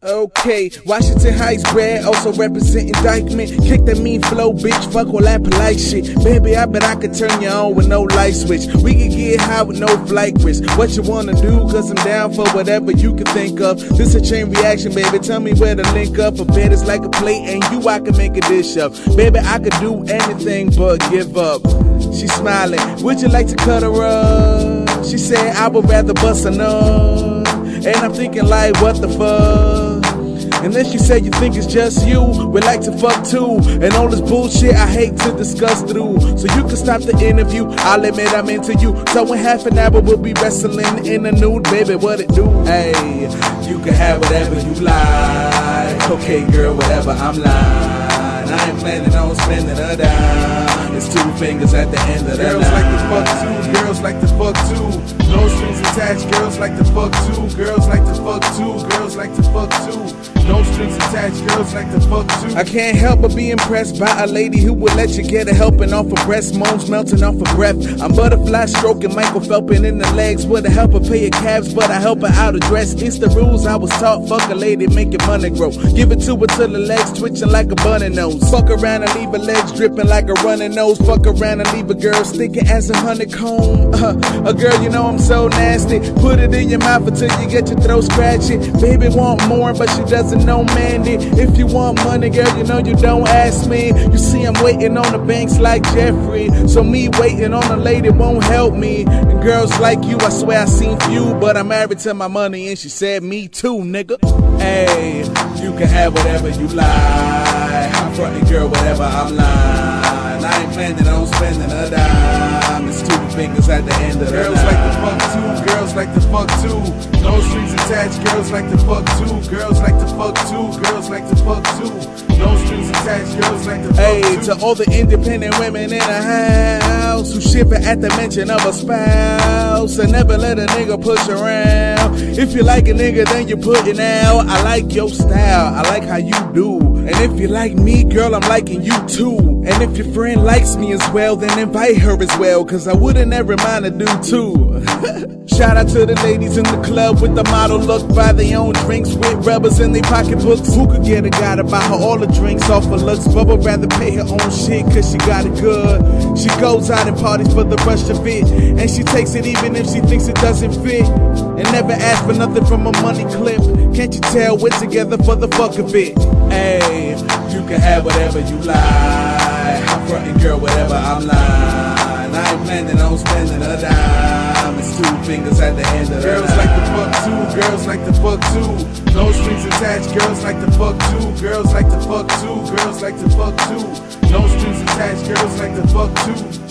Okay, Washington Heights grad, also representing Dykeman. Kick that mean flow, bitch, fuck all that polite shit. Baby, I bet I could turn you on with no light switch. We can get high with no flight risk. What you wanna do, cause I'm down for whatever you can think of. This a chain reaction, baby, tell me where to link up. A bed is like a plate, and you I can make a dish up. Baby, I could do anything but give up. She smiling, would you like to cut her up? She said, I would rather bust a nut. And I'm thinking like, what the fuck? And then she said, you think it's just you? We like to fuck too. And all this bullshit I hate to discuss through. So you can stop the interview, I'll admit I'm into you. So in half an hour we'll be wrestling in the nude. Baby, what it do? Hey, you can have whatever you like. Okay girl, whatever, I'm lying. I ain't planning on spending a dime. It's two fingers at the end of the line. Girls like to fuck too, girls like to fuck too. No strings attached, girls like to fuck too. Girls like to fuck too, girls like to fuck too. No strings attached, girls like to fuck too. I can't help but be impressed by a lady who would let you get a helping off her breast, moans melting off her breath. I'm butterfly stroking Michael Phelping in the legs with a helper pay her cabs, but I help her out of dress. It's the rules I was taught. Fuck a lady, make your money grow. Give it to her till the legs twitching like a bunny nose. Fuck around and leave her legs dripping like a running nose. Fuck around and leave a girl stinking as a honeycomb. A girl, you know I'm so nasty. Put it in your mouth until you get your throat scratchy. Baby want more, but she doesn't know Mandy. If you want money, girl, you know you don't ask me. You see I'm waiting on the banks like Jeffrey. So me waiting on a lady won't help me. And girls like you, I swear I seen few, but I'm married to my money and she said me too, nigga. Hey, you can have whatever you like. I'm frontin' girl, whatever, I'm lying. I ain't planning on spending a dime. It's two fingers at the end of the line. Girls like to fuck too, girls like to fuck too. No strings attached, girls like to fuck too. Girls like to fuck too, girls like to fuck too. No strings attached, girls like to fuck hey, too. to all the independent women in the house who shiver at the mention of a spouse and never let a nigga push around. If you like a nigga, then you put it out. I like your style, I like how you do. And if you like me, girl, I'm liking you too. And if your friend likes me as well, then invite her as well, cause I wouldn't ever mind to do too. Shout out to the ladies in the club with the model look, buy their own drinks with rubbers in their pocketbooks. Who could get a guy to buy her all the drinks off her looks, but would rather pay her own shit cause she got it good. She goes out and parties for the rush of it, and she takes it even if she thinks it doesn't fit, and never ask for nothing from a money clip. Can't you tell we're together for the fuck of it? Hey, you can have whatever you like. I'm frontin' girl, whatever, I'm lying. I ain't planning on spending a dime. It's two fingers at the end of the line. Girls like to fuck too, girls like to fuck too. No strings attached, girls like to fuck too. Girls like to fuck too, girls like to fuck too. No strings attached, girls like to fuck too.